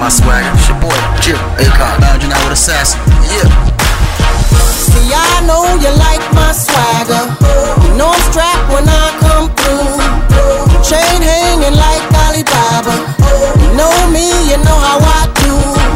my swagger. It's your boy, Chip, Akon, lounging out with Assassin. Yeah. See, I know you like my swagger. You know I'm strapped when I come through. Chain hanging like Alibaba. You know me, you know how I do.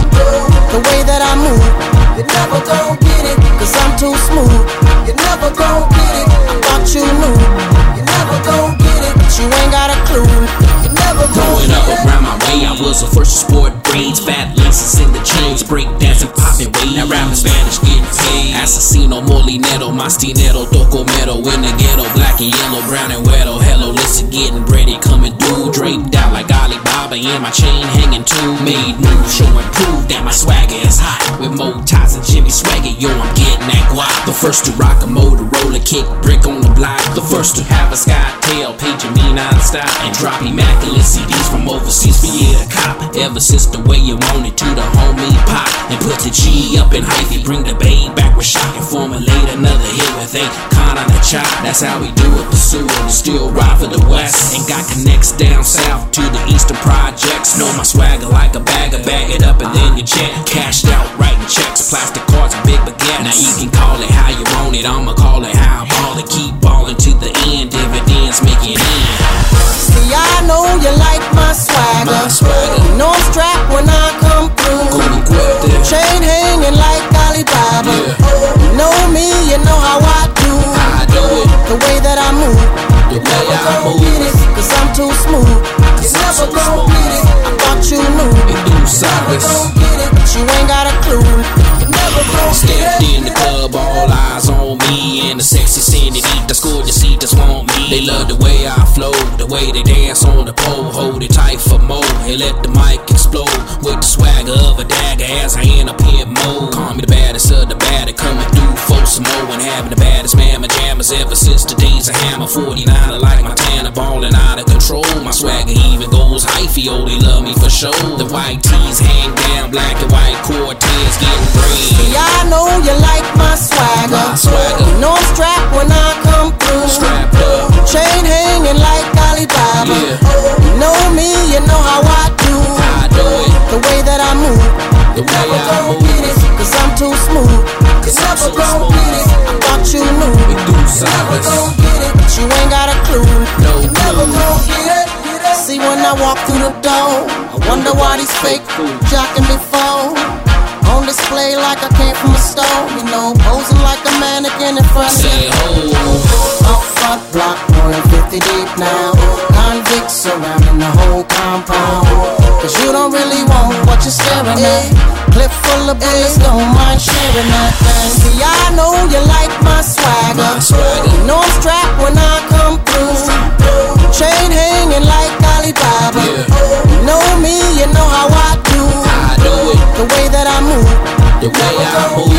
The way that I move, you never gon' get it, cause I'm too smooth. You never gon' get it, I thought you knew. You never gon' get it, but you ain't got a clue. You never gon' Growing get up it. around my way, I was the first to sport braids, fat laces in the chains, break dancing, popping weight. Now rapping Spanish, getting paid. Asesino, Molinero, Mastinero, Tocomero, in the ghetto, black and yellow, brown and wedo. Hello, listen, getting ready, coming through, draped out like Alibaba, and my chain hanging too. Made moves, showing proof that my swagger is hot. With Mo Ties and Jimmy Swagger, yo, I'm getting that guap. The first to rock a Motorola, kick brick on the block. The first to have a Skytail, paging me non-stop, and drop immaculate CDs from overseas for you to cop. Ever since the way you want it to the homie pop, and put the G up in hyphy, bring the babe back with shock, and formulate another hit with Akon on the chop. That's how we do it, pursuing and still ride for the west, and got connects down south to the eastern projects. Know my swagger like a bagger, bag it up and then you check. Cashed out, writing checks, plastic cards and big baguettes. Now you can call it how you want it, I'ma call it how I ball it. Keep balling to the end, dividends make it in. See, I know you like my swagger. My swagger. You know I'm strapped when I come through. Chain hanging like Alibaba. You know me, you know how I do. I do it, The way that I move, the you way never I gon' move. get it, cause I'm too smooth. You I'm never so gon' smooth. get it, I thought you knew. It do Never sideways. gon' get it, but you ain't got a clue. You never gon' get Stepped it. in the club, all eyes on me, and the sexy senoritas, gorgeous just want me. They love the way I flow, the way they dance on the pole. Hold it tight for more, and let the mic explode. With the swagger of a dagger as I in a pimp mode. Call me the baddest of the baddest, coming through for some more. And having the baddest mamma jammers ever since the days of Hammer. 49 like my Montana, ballin' out of control. My swagger even goes hyphy, oh they love me for sure. The white tees hang down, black and white Cortez getting See, red. I know you like my swagger. My swagger. You know I'm strapped when I come through. Strapped up, Chain hanging like Alibaba. Yeah. You know me, you know how I do. I do it, The way that I move, the you way never I gon' move. get it, cause I'm too smooth. You Cause I'm never so gon' smooth. get it, I thought you knew. We do Never sideways. gon' get it, but you ain't got a clue. No You never clue. gon' get it. See when I walk through the door, I wonder why these fake fools jocking me for. On display like I came from a store, you know, posing like a mannequin in front of Say you. ho, Up front block, more than 50 deep now. Convicts surrounding the whole compound. Cause you don't really want what you're staring at. Clip full of bullets, don't mind sharing that thing. See, I know you like my swagger. My swagger. You know I'm strapped when I come through. Chain hanging like Alibaba. Yeah. You know me, you know how I do. I do it, The way that I move, the way I never gon' move.